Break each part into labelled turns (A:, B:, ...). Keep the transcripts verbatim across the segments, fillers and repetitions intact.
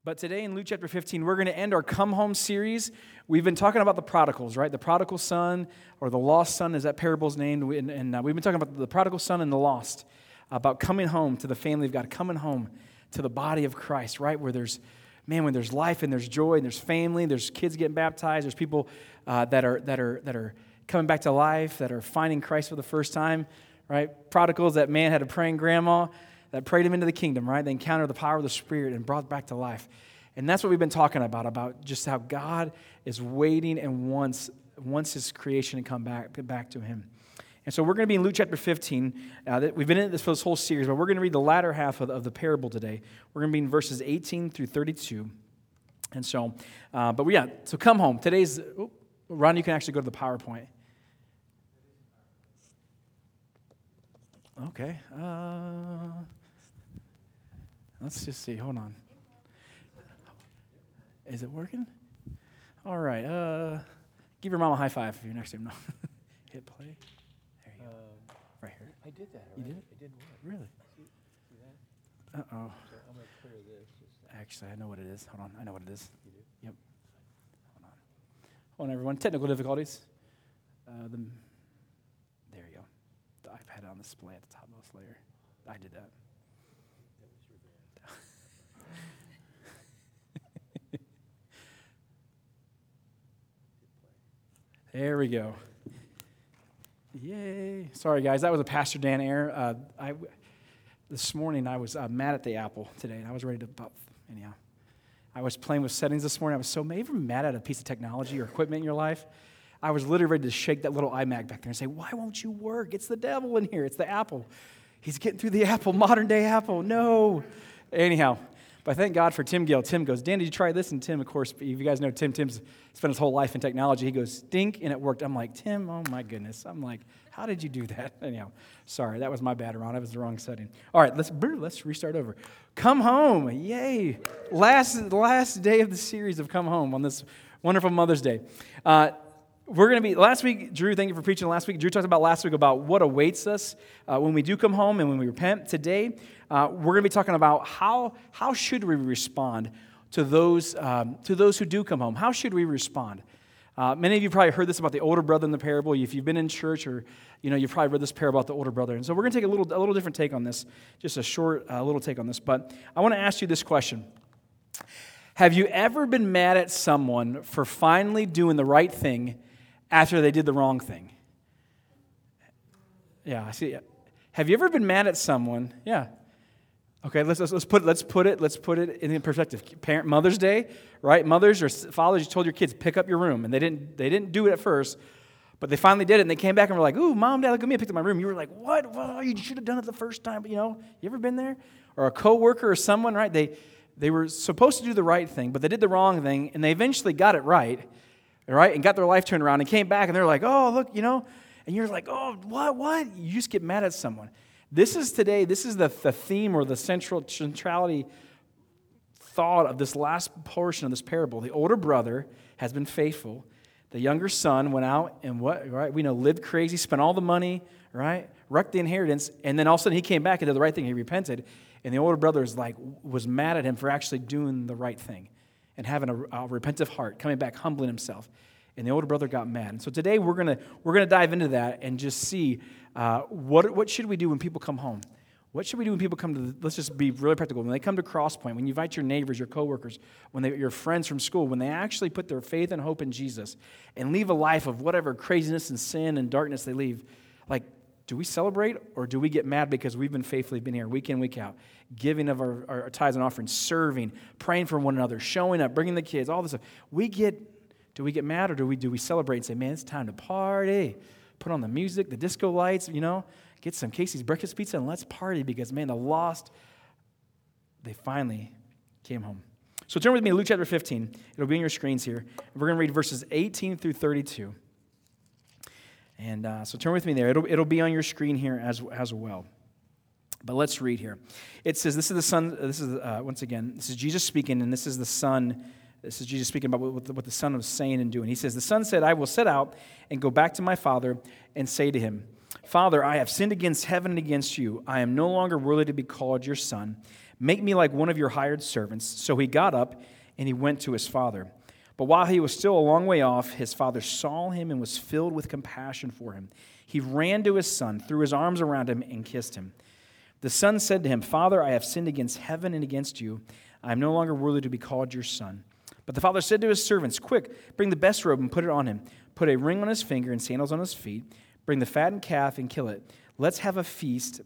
A: But today in Luke chapter fifteen, we're going to end our Come Home series. We've been talking about the prodigals, right? The prodigal son, or the lost son, is that parable's named. And, and uh, we've been talking about the prodigal son and the lost, about coming home to the family of God, coming home to the body of Christ, right? Where there's, man, when there's life and there's joy and there's family, there's kids getting baptized, there's people uh, that are that are that are coming back to life, that are finding Christ for the first time, right? Prodigals, that man had a praying grandma that prayed him into the kingdom, right? They encountered the power of the Spirit and brought back to life. And that's what we've been talking about, about just how God is waiting and wants, wants His creation to come back, back to Him. And so we're going to be in Luke chapter fifteen. Uh, we've been in this for this whole series, but we're going to read the latter half of the, of the parable today. We're going to be in verses eighteen through thirty-two. And so, uh, but yeah, so come home. Today's, oh, Ron, you can actually go to the PowerPoint. Okay. Uh, let's just see. Hold on. Is it working? All right. Uh, give your mom a high five if you're next to him. No. Hit play. There you go. Um, right here.
B: I did that.
A: You
B: Right?
A: did it?
B: It didn't work.
A: Really?
B: See, see that?
A: Uh-oh.
B: So I'm going to clear this. Just
A: Actually, I know what it is. Hold on. I know what it is.
B: you do.
A: Yep. Hold on. Hold on, everyone. Technical difficulties. Uh, the, there you go. The iPad on display at the topmost layer. I did that.
B: That was your bad.
A: There we go. Yay. Sorry, guys. That was a Pastor Dan error. Uh, I, this morning, I was uh, mad at the Apple today, and I was ready to, but anyhow. I was playing with settings this morning. I was so mad. Ever mad at a piece of technology or equipment in your life? I was literally ready to shake that little iMac back there and say, why won't you work? It's the devil in here. It's the Apple. He's getting through the Apple, modern day Apple. No. Anyhow, but thank God for Tim Gill. Tim goes, Dan, did you try this? And Tim, of course, if you guys know Tim, Tim's spent his whole life in technology. He goes, stink, and it worked. I'm like, Tim, oh my goodness. I'm like, how did you do that? Anyhow, sorry, that was my bad, Ron. That was the wrong setting. All right, let's let's restart over. Come home. Yay. Last, last day of the series of Come Home on this wonderful Mother's Day. Uh, We're going to be, last week, Drew, thank you for preaching last week. Drew talked about last week about what awaits us uh, when we do come home and when we repent. Today, uh, we're going to be talking about how how should we respond to those um, to those who do come home. How should we respond? Uh, many of you probably heard this about the older brother in the parable. If you've been in church or, you know, you've probably read this parable about the older brother. And so we're going to take a little a little different take on this, just a short uh, little take on this. But I want to ask you this question. Have you ever been mad at someone for finally doing the right thing after they did the wrong thing? Yeah, I see. Have you ever been mad at someone? Yeah. Okay, let's, let's let's put let's put it let's put it in perspective. Parent Mother's Day, right? Mothers or fathers, you told your kids pick up your room, and they didn't they didn't do it at first, but they finally did it, and they came back and were like, "Ooh, Mom, Dad, look at me! I picked up my room." You were like, "What? Well, you should have done it the first time." But you know, you ever been there? Or a coworker or someone, right? They they were supposed to do the right thing, but they did the wrong thing, and they eventually got it right. Right, and got their life turned around and came back and they're like, oh, look, you know, and you're like, oh, what, what? You just get mad at someone. This is today, this is the, the theme or the central centrality thought of this last portion of this parable. The older brother has been faithful. The younger son went out and what, right, we know, lived crazy, spent all the money, right, wrecked the inheritance, and then all of a sudden he came back and did the right thing. He repented, and the older brother is like, was mad at him for actually doing the right thing and having a, a repentant heart, coming back, humbling himself. And the older brother got mad. And so today we're gonna we're gonna dive into that and just see uh, what what should we do when people come home. What should we do when people come to? The, let's just be really practical. When they come to Crosspoint, when you invite your neighbors, your coworkers, when they, your friends from school, when they actually put their faith and hope in Jesus and leave a life of whatever craziness and sin and darkness they leave, like, do we celebrate or do we get mad because we've been faithfully been here week in, week out, giving of our, our tithes and offerings, serving, praying for one another, showing up, bringing the kids, all this stuff. We get, do we get mad or do we do we celebrate and say, man, it's time to party, put on the music, the disco lights, you know, get some Casey's breakfast pizza and let's party because, man, the lost, they finally came home. So turn with me to Luke chapter fifteen. It'll be on your screens here. We're going to read verses eighteen through thirty-two. And uh, so turn with me there. It'll, it'll be on your screen here as, as well. But let's read here. It says, this is the son, this is, uh, once again, this is Jesus speaking, and this is the son, this is Jesus speaking about what the, what the son was saying and doing. He says, the son said, I will set out and go back to my father and say to him, Father, I have sinned against heaven and against you. I am no longer worthy to be called your son. Make me like one of your hired servants." So he got up and he went to his father. But while he was still a long way off, his father saw him and was filled with compassion for him. He ran to his son, threw his arms around him, and kissed him. The son said to him, "Father, I have sinned against heaven and against you. I am no longer worthy to be called your son." But the father said to his servants, "Quick, bring the best robe and put it on him. Put a ring on his finger and sandals on his feet. Bring the fattened calf and kill it. Let's have a feast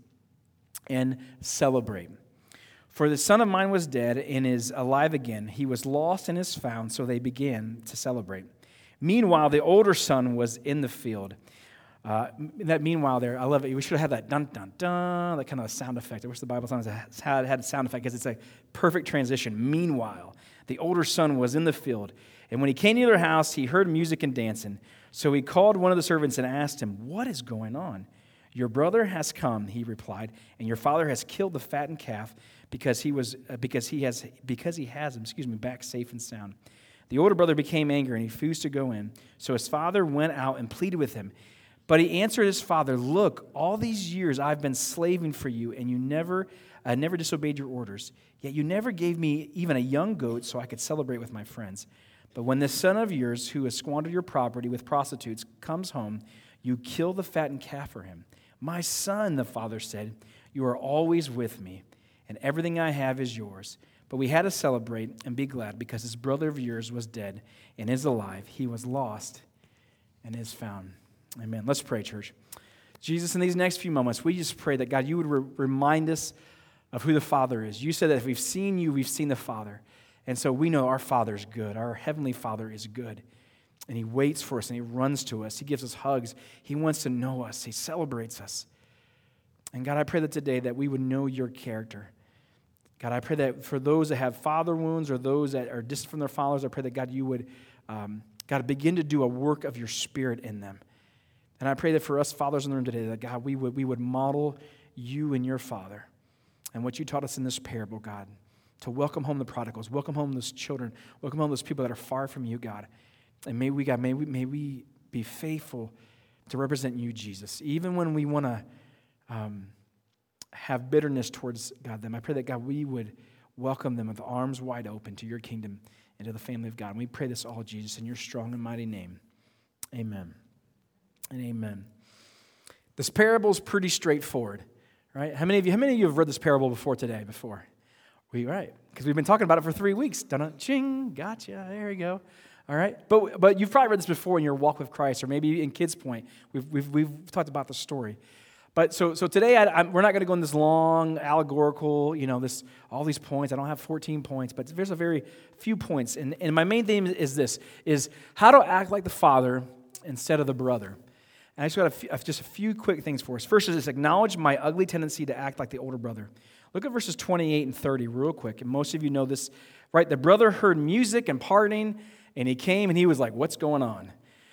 A: and celebrate. For the son of mine was dead and is alive again. He was lost and is found." So they began to celebrate. Meanwhile, the older son was in the field. Uh, that meanwhile there, I love it. We should have had that dun, dun, dun, that kind of sound effect. I wish the Bible sometimes had, had a sound effect because it's a perfect transition. Meanwhile, the older son was in the field. And when he came near their house, he heard music and dancing. So he called one of the servants and asked him, "What is going on?" "Your brother has come," he replied, "and your father has killed the fattened calf because he was uh, because he has because he has him, excuse me, back safe and sound." The older brother became angry and he refused to go in. So his father went out and pleaded with him. But he answered his father, "Look, all these years I've been slaving for you, and you never uh, never disobeyed your orders. Yet you never gave me even a young goat so I could celebrate with my friends. But when this son of yours, who has squandered your property with prostitutes, comes home, you kill the fattened calf for him." "My son," the father said, "you are always with me, and everything I have is yours. But we had to celebrate and be glad because this brother of yours was dead and is alive. He was lost and is found." Amen. Let's pray, church. Jesus, in these next few moments, we just pray that, God, you would re- remind us of who the Father is. You said that if we've seen you, we've seen the Father. And so we know our Father is good. Our Heavenly Father is good. And he waits for us and he runs to us. He gives us hugs. He wants to know us. He celebrates us. And God, I pray that today that we would know your character. God, I pray that for those that have father wounds or those that are distant from their fathers, I pray that, God, you would, um, God, begin to do a work of your Spirit in them. And I pray that for us fathers in the room today, that, God, we would, we would model you and your Father and what you taught us in this parable, God, to welcome home the prodigals, welcome home those children, welcome home those people that are far from you, God. And may we, God, may we, may we be faithful to represent you, Jesus, even when we want to um, have bitterness towards, God, them. I pray that, God, we would welcome them with arms wide open to your kingdom and to the family of God. And we pray this all, Jesus, in your strong and mighty name. Amen. And amen. This parable is pretty straightforward, right? How many of you, how many of you have read this parable before today? Before, we right? Because we've been talking about it for three weeks. Dun ching, gotcha. There you go. All right, but but you've probably read this before in your walk with Christ, or maybe in Kids Point. We've we've we've talked about the story. But so so today, I, I'm, we're not going to go in this long allegorical, you know, this all these points. I don't have fourteen points, but there's a very few points. And and my main theme is this: is how to act like the father instead of the brother. And I just got a few, just a few quick things for us. First is this: acknowledge my ugly tendency to act like the older brother. Look at verses twenty-eight and thirty real quick. And most of you know this, right? The brother heard music and partying, and he came and he was like, "What's going on?"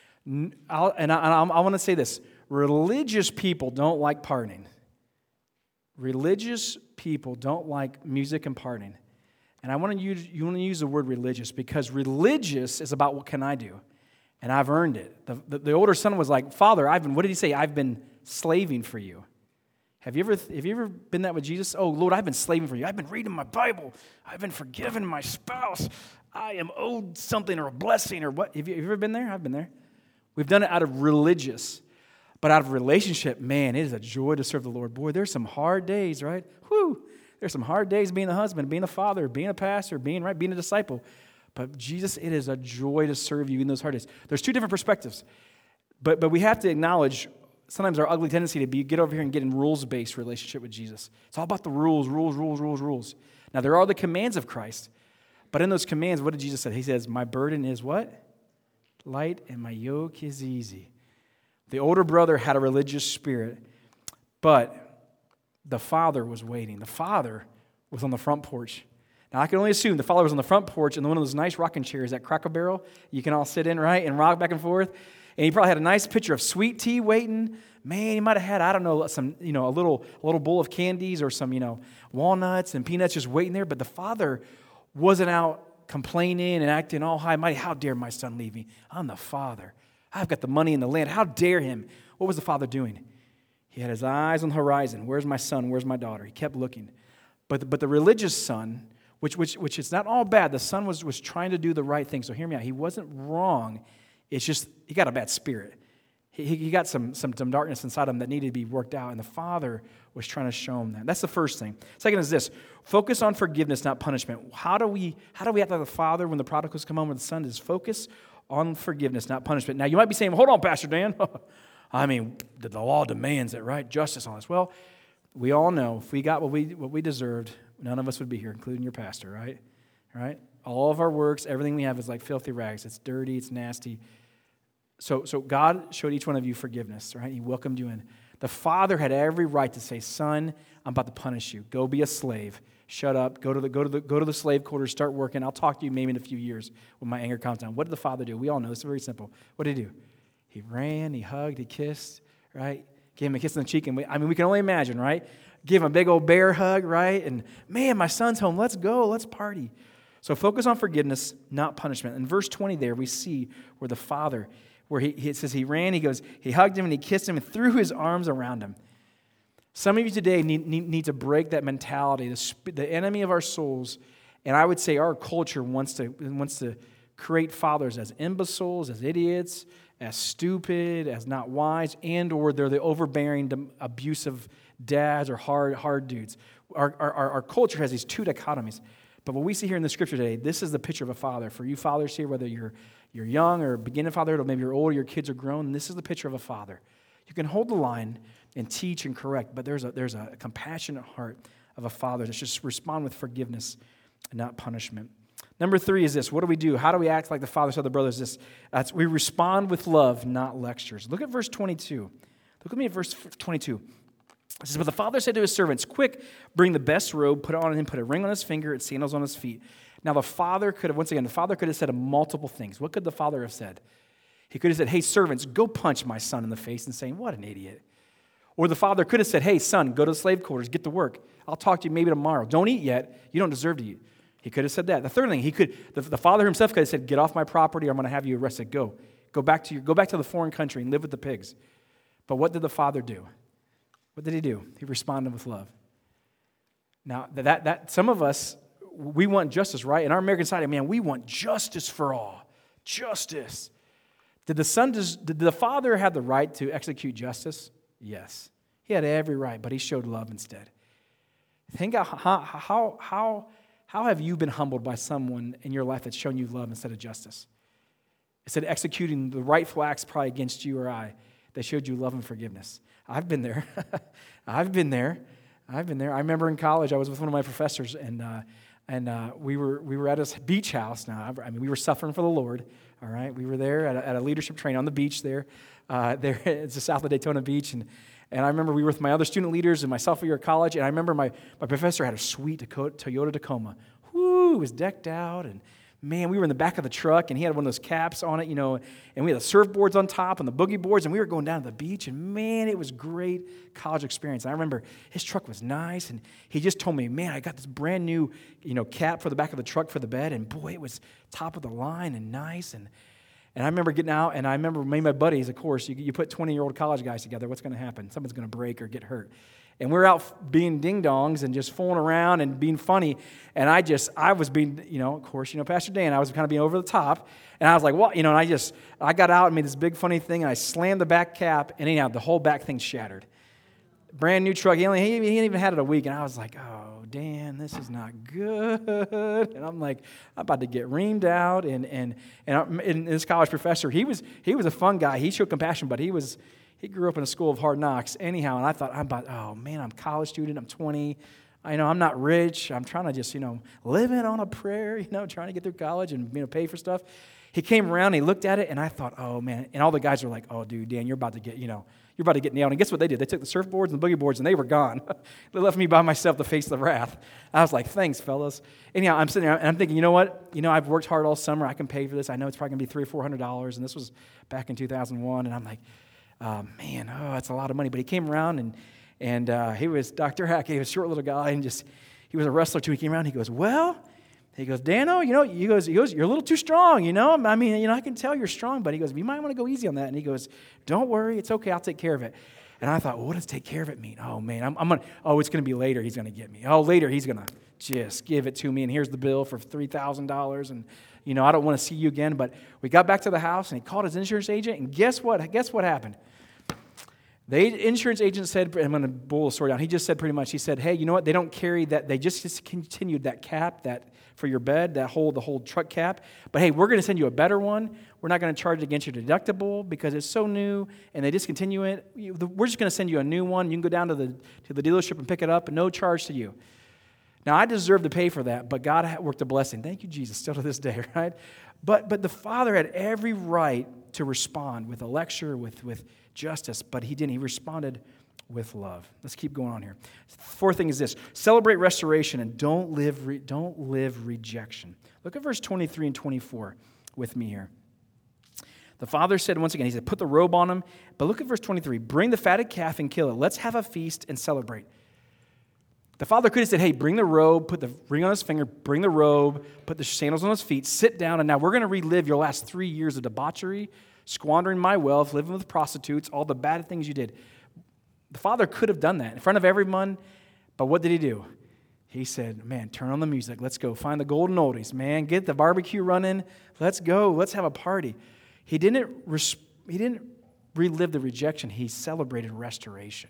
A: I'll, and I, I, I want to say this: religious people don't like partying. Religious people don't like music and partying. And I want to use you want to use the word religious because religious is about what can I do. And I've earned it. The, the, the older son was like, "Father, I've been," what did he say? "I've been slaving for you." Have you ever have you ever been that with Jesus? "Oh, Lord, I've been slaving for you. I've been reading my Bible. I've been forgiving my spouse. I am owed something or a blessing or what." Have you, have you ever been there? I've been there. We've done it out of religious. But out of relationship, man, it is a joy to serve the Lord. Boy, there's some hard days, right? Whew. There's some hard days being a husband, being a father, being a pastor, being right, being a disciple. But Jesus, it is a joy to serve you in those hard days. There's two different perspectives. But but we have to acknowledge sometimes our ugly tendency to be get over here and get in rules-based relationship with Jesus. It's all about the rules, rules, rules, rules, rules. Now, there are the commands of Christ. But in those commands, what did Jesus say? He says, "My burden is" what? "Light, and my yoke is easy." The older brother had a religious spirit, but the father was waiting. The father was on the front porch. Now, I can only assume the father was on the front porch in one of those nice rocking chairs, that Cracker Barrel you can all sit in, right, and rock back and forth. And he probably had a nice pitcher of sweet tea waiting. Man, he might have had, I don't know, some, you know, a little, a little bowl of candies or some, you know, walnuts and peanuts just waiting there. But the father wasn't out complaining and acting all high and mighty. "How dare my son leave me? I'm the father. I've got the money in the land. How dare him?" What was the father doing? He had his eyes on the horizon. Where's my son? Where's my daughter? He kept looking. But, but the religious son, which, which, which is not all bad, the son was, was trying to do the right thing. So hear me out. He wasn't wrong. It's just he got a bad spirit. He, he got some, some, some darkness inside him that needed to be worked out, and the father was trying to show him that. That's the first thing. Second is this: focus on forgiveness, not punishment. How do we how do we act like the father when the prodigals come home with the son? Is focus on forgiveness, not punishment. Now you might be saying, "Hold on, Pastor Dan. I mean, the, the law demands it, right? Justice on us." Well, we all know if we got what we what we deserved, none of us would be here, including your pastor, right? Right? All of our works, everything we have is like filthy rags. It's dirty. It's nasty. So, so God showed each one of you forgiveness, right? He welcomed you in. The father had every right to say, "Son, I'm about to punish you. Go be a slave. Shut up. Go to the go to the go to the slave quarters. Start working. I'll talk to you maybe in a few years when my anger calms down." What did the father do? We all know this is very simple. What did he do? He ran. He hugged. He kissed. Right? Gave him a kiss on the cheek. And we, I mean, we can only imagine, right? Give him a big old bear hug, right? And man, my son's home. Let's go. Let's party. So focus on forgiveness, not punishment. In verse twenty, there we see where the father. Where he, he says he ran, he goes, he hugged him and he kissed him and threw his arms around him. Some of you today need, need, need to break that mentality, the, the enemy of our souls, and I would say our culture wants to, wants to create fathers as imbeciles, as idiots, as stupid, as not wise, and or they're the overbearing, abusive dads or hard, hard dudes. Our, our, our culture has these two dichotomies. But what we see here in the scripture today, this is the picture of a father. For you fathers here, whether you're you're young or beginning fatherhood, or maybe you're older, your kids are grown, this is the picture of a father. You can hold the line and teach and correct, but there's a there's a compassionate heart of a father that just respond with forgiveness and not punishment. Number three is this: what do we do? How do we act like the father said to the brothers? This uh, we respond with love, not lectures. Look at verse twenty-two. Look with me at verse twenty-two. It says, "But the father said to his servants, 'Quick, bring the best robe, put it on him, put a ring on his finger, and sandals on his feet.' Now the father could have, once again, the father could have said multiple things. What could the father have said? He could have said, 'Hey, servants, go punch my son in the face,' and saying, 'What an idiot.' Or the father could have said, 'Hey, son, go to the slave quarters, get to work. I'll talk to you maybe tomorrow. Don't eat yet. You don't deserve to eat.' He could have said that. The third thing, he could, the, the father himself could have said, 'Get off my property, or I'm going to have you arrested. Go. Go back to your, go back to the foreign country and live with the pigs.' But what did the father do? What did he do? He responded with love. Now, that, that some of us, we want justice, right? In our American society, man, we want justice for all. Justice. Did the son, did the father have the right to execute justice? Yes. He had every right, but he showed love instead. Think how, how, how, how have you been humbled by someone in your life that's shown you love instead of justice? Instead of executing the rightful acts probably against you or I, they showed you love and forgiveness. I've been there. I've been there. I've been there. I remember in college, I was with one of my professors, and uh, and uh, we were we were at a beach house. Now, I mean, we were suffering for the Lord. All right, we were there at a, at a leadership training on the beach there. Uh, there, it's the south of Daytona Beach, and and I remember we were with my other student leaders in my sophomore year of college, and I remember my my professor had a sweet Toyota Tacoma. Whoo, it was decked out, and man, we were in the back of the truck, and he had one of those caps on it, you know, and we had the surfboards on top and the boogie boards, and we were going down to the beach, and man, it was great college experience. And I remember his truck was nice, and he just told me, man, I got this brand new, you know, cap for the back of the truck for the bed, and boy, it was top of the line and nice, and and I remember getting out, and I remember me and my buddies, of course, you, you put twenty-year-old college guys together, what's going to happen? Someone's going to break or get hurt. And we're out being ding-dongs and just fooling around and being funny. And I just, I was being, you know, of course, you know, Pastor Dan, I was kind of being over the top. And I was like, what? You know, and I just, I got out and made this big funny thing, and I slammed the back cap, and anyhow, the whole back thing shattered. Brand new truck. He only, he, he even had it a week. And I was like, oh, Dan, this is not good. And I'm like, I'm about to get reamed out. And and and, and this college professor, he was he was a fun guy. He showed compassion, but he was, He grew up in a school of hard knocks anyhow, and I thought, I'm about, oh, man, I'm a college student, I'm twenty, I know I'm not rich, I'm trying to just, you know, living on a prayer, you know, trying to get through college and, you know, pay for stuff. He came around, he looked at it, and I thought, oh, man, and all the guys were like, oh, dude, Dan, you're about to get, you know, you're about to get nailed. And guess what they did? They took the surfboards and the boogie boards, and they were gone. They left me by myself to face the wrath. I was like, thanks, fellas. Anyhow, I'm sitting there, and I'm thinking, you know what? You know, I've worked hard all summer, I can pay for this. I know it's probably going to be three hundred or four hundred dollars, and this was back in two thousand one, and I'm like, Uh, man, oh, that's a lot of money. But he came around, and and uh, he was Doctor Hackett. He was a short little guy, and just he was a wrestler too. He came around. He goes, well, he goes, Dano, you know, he goes, he goes, you're a little too strong. You know, I mean, you know, I can tell you're strong. But he goes, you might want to go easy on that. And he goes, don't worry, it's okay. I'll take care of it. And I thought, well, what does take care of it mean? Oh, man, I'm, I'm going to, oh, it's going to be later he's going to get me. Oh, later he's going to just give it to me, and here's the bill for three thousand dollars, and, you know, I don't want to see you again. But we got back to the house, and he called his insurance agent, and guess what? Guess what happened? The insurance agent said, I'm going to boil the story down. He just said pretty much, he said, hey, you know what? They don't carry that. They just discontinued that cap that for your bed, that whole, the whole truck cap. But hey, we're going to send you a better one. We're not going to charge it against your deductible because it's so new and they discontinue it. We're just going to send you a new one. You can go down to the, to the dealership and pick it up, and no charge to you. Now, I deserve to pay for that, but God worked a blessing. Thank you, Jesus, still to this day, right? But but the Father had every right to respond with a lecture, with, with justice, but he didn't. He responded with love. Let's keep going on here. Fourth thing is this: celebrate restoration and don't live re, don't live rejection. Look at verse twenty-three and twenty-four with me here. The Father said once again, he said, put the robe on him. But look at verse twenty-three. Bring the fatted calf and kill it. Let's have a feast and celebrate. The Father could have said, hey, bring the robe, put the ring on his finger, bring the robe, put the sandals on his feet, sit down, and now we're going to relive your last three years of debauchery, squandering my wealth, living with prostitutes, all the bad things you did. The Father could have done that in front of everyone, but what did he do? He said, man, turn on the music. Let's go. Find the golden oldies, man. Get the barbecue running. Let's go. Let's have a party. He didn't, res- he didn't relive the rejection. He celebrated restoration.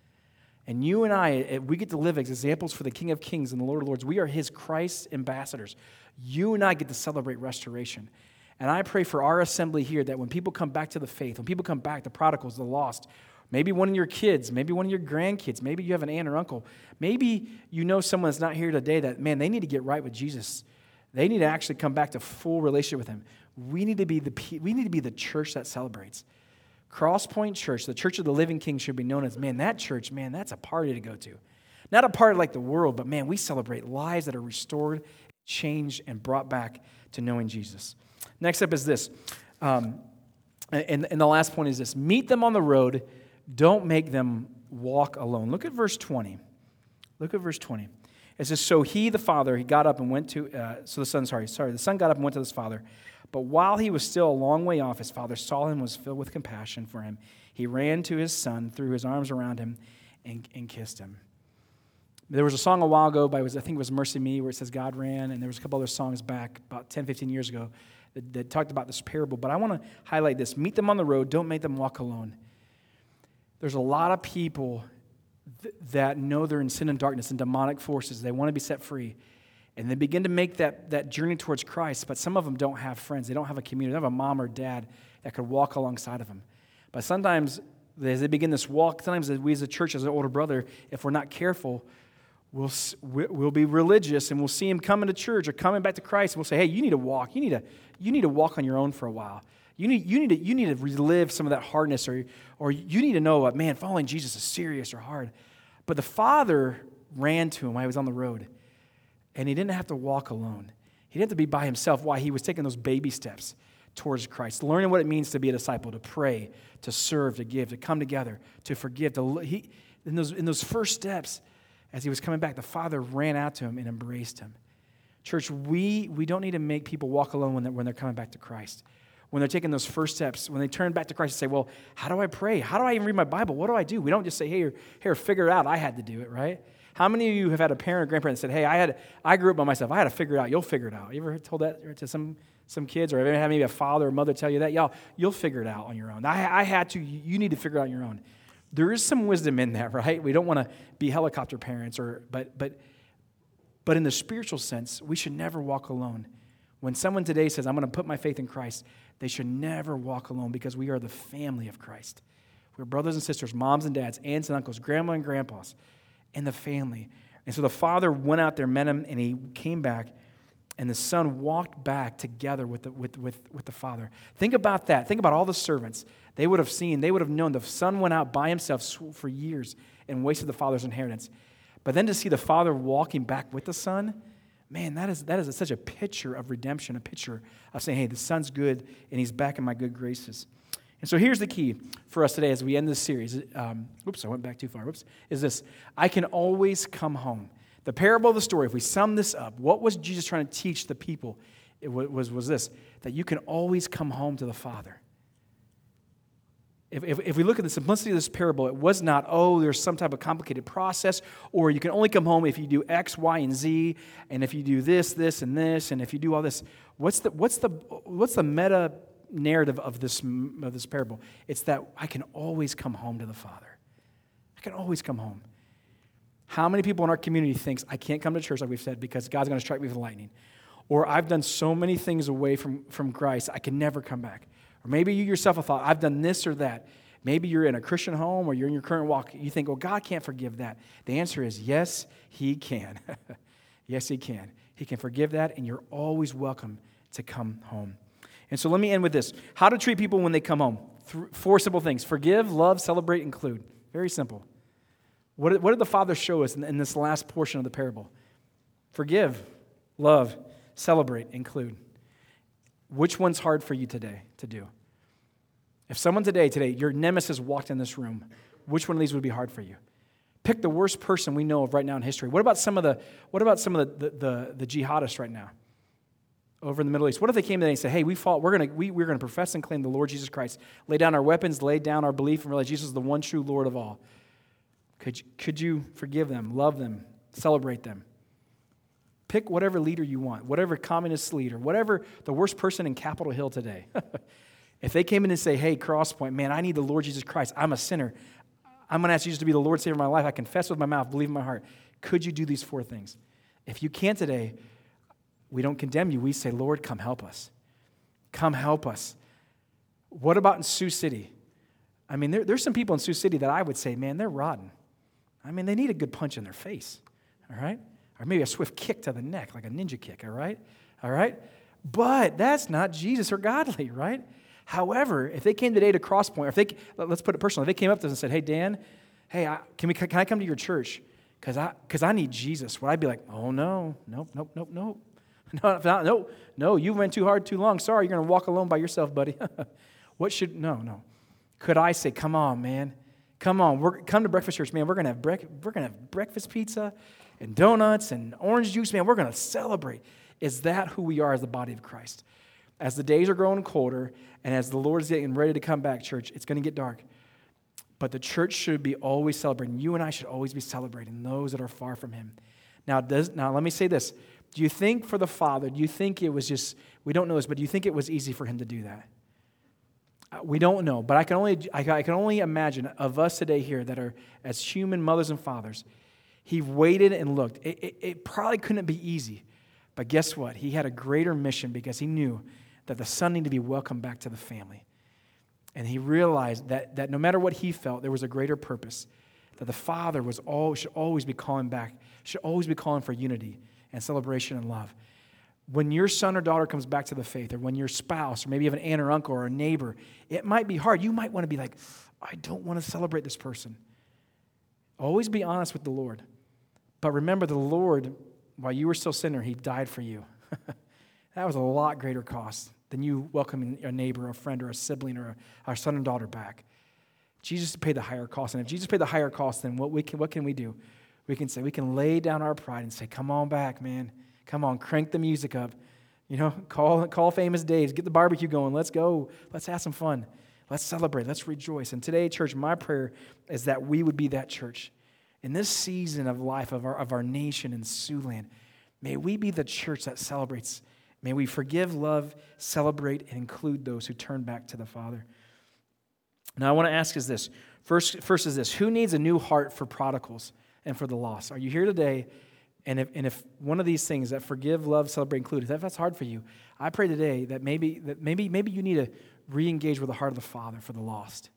A: And you and I, we get to live as examples for the King of Kings and the Lord of Lords. We are his Christ ambassadors. You and I get to celebrate restoration. And I pray for our assembly here that when people come back to the faith, when people come back, the prodigals, the lost, maybe one of your kids, maybe one of your grandkids, maybe you have an aunt or uncle, maybe you know someone that's not here today that, man, they need to get right with Jesus. They need to actually come back to full relationship with him. We need to be the, we need to be the church that celebrates. Cross Point Church, the Church of the Living King, should be known as, man, that church, man, that's a party to go to. Not a party like the world, but, man, we celebrate lives that are restored, changed, and brought back to knowing Jesus. Next up is this. Um, and, and the last point is this. Meet them on the road. Don't make them walk alone. Look at verse twenty. Look at verse twenty. It says, so he, the father, he got up and went to, uh, so the son, sorry, sorry, the son got up and went to his father. But while he was still a long way off, his father saw him and was filled with compassion for him. He ran to his son, threw his arms around him, and, and kissed him. There was a song a while ago by, I think it was Mercy Me, where it says God ran, and there was a couple other songs back about ten, fifteen years ago that, that talked about this parable. But I want to highlight this. Meet them on the road. Don't make them walk alone. There's a lot of people th- that know they're in sin and darkness and demonic forces. They want to be set free. And they begin to make that, that journey towards Christ, but some of them don't have friends. They don't have a community. They don't have a mom or dad that could walk alongside of them. But sometimes, as they begin this walk, sometimes we as a church, as an older brother, if we're not careful, we'll, we'll be religious, and we'll see him coming to church or coming back to Christ, and we'll say, hey, you need to walk. You need to, you need to walk on your own for a while. You need, you need to, you need to relive some of that hardness, or, or you need to know, man, following Jesus is serious or hard. But the Father ran to him while he was on the road. And he didn't have to walk alone. He didn't have to be by himself. Why? He was taking those baby steps towards Christ, learning what it means to be a disciple, to pray, to serve, to give, to come together, to forgive. To, he, in, those, in those first steps, as he was coming back, the Father ran out to him and embraced him. Church, we, we don't need to make people walk alone when they're, when they're coming back to Christ. When they're taking those first steps, when they turn back to Christ and say, well, how do I pray? How do I even read my Bible? What do I do? We don't just say, hey, here, here figure it out. I had to do it, right? How many of you have had a parent or grandparent that said, hey, I had, I grew up by myself. I had to figure it out. You'll figure it out. You ever told that to some, some kids, or ever had maybe a father or mother tell you that? Y'all, you'll figure it out on your own. I, I had to. You need to figure it out on your own. There is some wisdom in that, right? We don't want to be helicopter parents, or but but but in the spiritual sense, we should never walk alone. When someone today says, I'm going to put my faith in Christ, they should never walk alone, because we are the family of Christ. We're brothers and sisters, moms and dads, aunts and uncles, grandma and grandpas, and the family. And so the father went out there, met him, and he came back, and the son walked back together with the, with, with, with the father. Think about that. Think about all the servants. They would have seen, they would have known the son went out by himself for years and wasted the father's inheritance. But then to see the father walking back with the son, man, that is, that is such a picture of redemption, a picture of saying, hey, the son's good, and he's back in my good graces. And so here's the key for us today as we end this series. Um, oops, I went back too far. Whoops. Is this: I can always come home. The parable of the story, if we sum this up, what was Jesus trying to teach the people? It was, was this, that you can always come home to the Father. If, if, if we look at the simplicity of this parable, it was not, oh, there's some type of complicated process, or you can only come home if you do X, Y, and Z, and if you do this, this, and this, and if you do all this. What's the, what's the, what's the meta narrative of this, of this parable? It's that I can always come home to the Father. I can always come home. How many people in our community thinks, I can't come to church, like we've said, because God's going to strike me with lightning? Or I've done so many things away from, from Christ, I can never come back. Or maybe you yourself have thought, I've done this or that. Maybe you're in a Christian home or you're in your current walk. You think, well, God can't forgive that. The answer is yes, He can. Yes, He can. He can forgive that, and you're always welcome to come home. And so let me end with this. How to treat people when they come home. Th- four simple things. Forgive, love, celebrate, include. Very simple. What did, what did the Father show us in, in this last portion of the parable? Forgive, love, celebrate, include. Which one's hard for you today to do? If someone today, today, your nemesis walked in this room, which one of these would be hard for you? Pick the worst person we know of right now in history. What about some of the, what about some of the, the, the, the jihadists right now over in the Middle East? What if they came today and said, hey, we fought, we're going to we, we're going to profess and claim the Lord Jesus Christ, lay down our weapons, lay down our belief, and realize Jesus is the one true Lord of all. Could you, could you forgive them, love them, celebrate them? Pick whatever leader you want, whatever communist leader, whatever the worst person in Capitol Hill today. If they came in and say, hey, Crosspoint, man, I need the Lord Jesus Christ. I'm a sinner. I'm going to ask Jesus to be the Lord Savior of my life. I confess with my mouth, believe in my heart. Could you do these four things? If you can't today, we don't condemn you. We say, Lord, come help us. Come help us. What about in Sioux City? I mean, there, there's some people in Sioux City that I would say, man, they're rotten. I mean, they need a good punch in their face, all right? Or maybe a swift kick to the neck, like a ninja kick, all right? All right? But that's not Jesus or godly, right? However, if they came today to Crosspoint, or if they, let's put it personally, if they came up to us and said, hey, Dan, hey, I, can we can I come to your church? Because I, because I need Jesus. Would I be like, oh, no, nope, nope, nope, nope. No, no, no, no, you went too hard too long. Sorry, you're going to walk alone by yourself, buddy. What should, no, no. Could I say, come on, man. Come on, we're, come to Breakfast Church, man. We're going to have brec- we're going to have breakfast pizza and donuts and orange juice, man. We're going to celebrate. Is that who we are as the body of Christ? As the days are growing colder and as the Lord's getting ready to come back, church, it's going to get dark. But the church should be always celebrating. You and I should always be celebrating those that are far from Him. Now, does, now let me say this. Do you think for the Father, do you think it was just, we don't know this, but do you think it was easy for Him to do that? Uh, we don't know, but I can only I, I can only imagine of us today here that are as human mothers and fathers, He waited and looked. It, it, it probably couldn't be easy, but guess what? He had a greater mission because He knew that the son needed to be welcomed back to the family. And He realized that, that no matter what He felt, there was a greater purpose, that the Father was all, should always be calling back, should always be calling for unity and celebration and love. When your son or daughter comes back to the faith, or when your spouse, or maybe you have an aunt or uncle or a neighbor, it might be hard. You might want to be like, I don't want to celebrate this person. Always be honest with the Lord. But remember, the Lord, while you were still a sinner, He died for you. That was a lot greater cost than you welcoming a neighbor, a friend, or a sibling, or a, our son and daughter back. Jesus paid the higher cost. And if Jesus paid the higher cost, then what we can, what can we do? We can say, we can lay down our pride and say, come on back, man. Come on, crank the music up. You know, call call Famous Dave's. Get the barbecue going. Let's go. Let's have some fun. Let's celebrate. Let's rejoice. And today, church, my prayer is that we would be that church. In this season of life of our, of our nation in Siouxland, may we be the church that celebrates. May we forgive, love, celebrate, and include those who turn back to the Father. Now, I want to ask is this. First, first is this. Who needs a new heart for prodigals and for the lost? Are you here today? And if, and if one of these things, that forgive, love, celebrate, include, if that's hard for you, I pray today that maybe that maybe maybe you need to re-engage with the heart of the Father for the lost.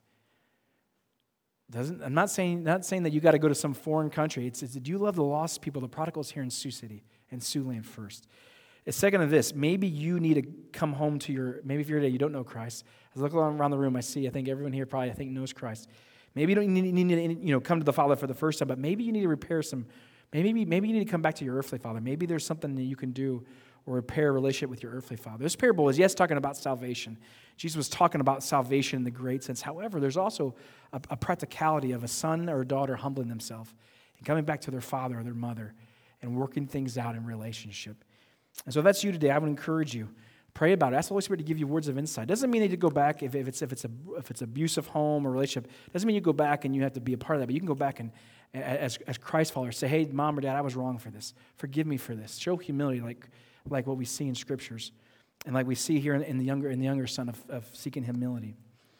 A: Doesn't I'm not saying not saying that you got to go to some foreign country. It's, it's do you love the lost people, the prodigals here in Sioux City and Siouxland first? It's second of this, maybe you need to come home to your, maybe if you're today, you don't know Christ. As I look around the room, I see, I think everyone here probably, I think, knows Christ. Maybe you don't need, need to you know, come to the Father for the first time, but maybe you need to repair some, maybe, maybe you need to come back to your earthly father. Maybe there's something that you can do or repair a relationship with your earthly father. This parable is, yes, talking about salvation. Jesus was talking about salvation in the great sense. However, there's also a, a practicality of a son or a daughter humbling themselves and coming back to their father or their mother and working things out in relationship. And so if that's you today, I would encourage you Pray about it. Ask the Holy Spirit to give you words of insight. Doesn't mean that you go back if, if it's if it's a if it's abusive home or relationship. Doesn't mean you go back and you have to be a part of that. But you can go back and as as Christ followers say, "Hey, mom or dad, I was wrong for this. Forgive me for this." Show humility, like like what we see in scriptures, and like we see here in, in the younger in the younger son of, of seeking humility.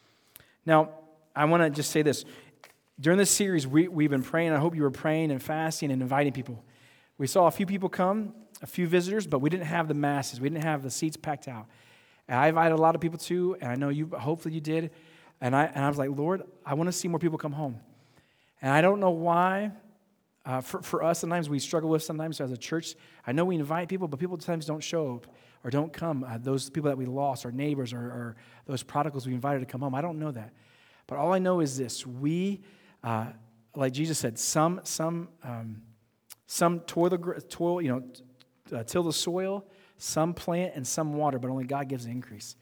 A: Now, I want to just say this: during this series, we we've been praying. I hope you were praying and fasting and inviting people. We saw a few people come, a few visitors, but we didn't have the masses. We didn't have the seats packed out. And I invited a lot of people too, and I know you, hopefully you did. And I and I was like, Lord, I want to see more people come home. And I don't know why. Uh, for, for us, sometimes we struggle with sometimes as a church. I know we invite people, but people sometimes don't show up or don't come. Uh, those people that we lost, our neighbors, or, or those prodigals we invited to come home. I don't know that. But all I know is this. We, uh, like Jesus said, some, some, um, some toil, the, toil, you know, uh, till the soil, some plant, and some water, but only God gives the increase.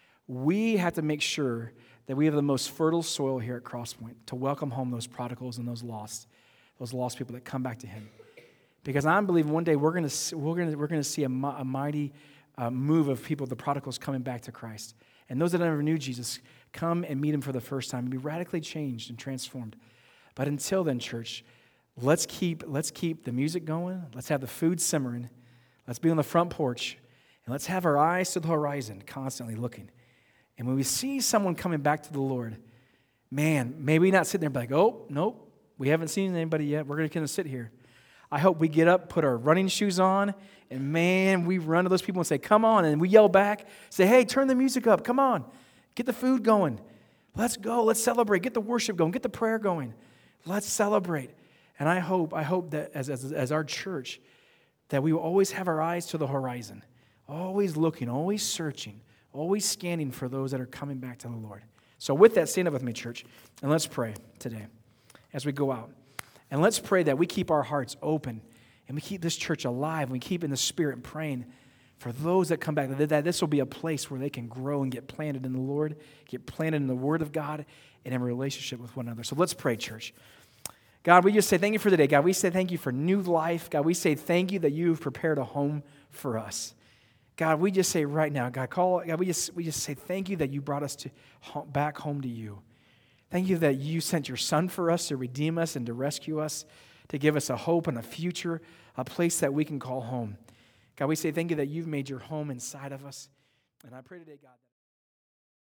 A: We have to make sure that we have the most fertile soil here at Crosspoint to welcome home those prodigals and those lost, those lost people that come back to Him. Because I'm believing one day we're going to we're going to we're going to see a, a mighty uh, move of people, the prodigals coming back to Christ, and those that never knew Jesus come and meet Him for the first time and be radically changed and transformed. But until then, church, let's keep let's keep the music going. Let's have the food simmering. Let's be on the front porch, and let's have our eyes to the horizon, constantly looking. And when we see someone coming back to the Lord, man, may we not sit there and be like, oh, nope, we haven't seen anybody yet. We're going to kind of sit here. I hope we get up, put our running shoes on, and man, we run to those people and say, come on, and we yell back, say, hey, turn the music up, come on, get the food going. Let's go, let's celebrate, get the worship going, get the prayer going. Let's celebrate. And I hope, I hope that as, as, as our church, that we will always have our eyes to the horizon, always looking, always searching, always scanning for those that are coming back to the Lord. So with that, stand up with me, church, and let's pray today as we go out. And let's pray that we keep our hearts open and we keep this church alive and we keep in the Spirit praying for those that come back, that this will be a place where they can grow and get planted in the Lord, get planted in the Word of God, and in a relationship with one another. So let's pray, church. God, we just say thank you for the day. God, we say thank you for new life. God, we say thank you that you've prepared a home for us. God, we just say right now, God, call. God, we just we just say thank you that you brought us to back home to you. Thank you that you sent your Son for us to redeem us and to rescue us, to give us a hope and a future, a place that we can call home. God, we say thank you that you've made your home inside of us. And I pray today, God, that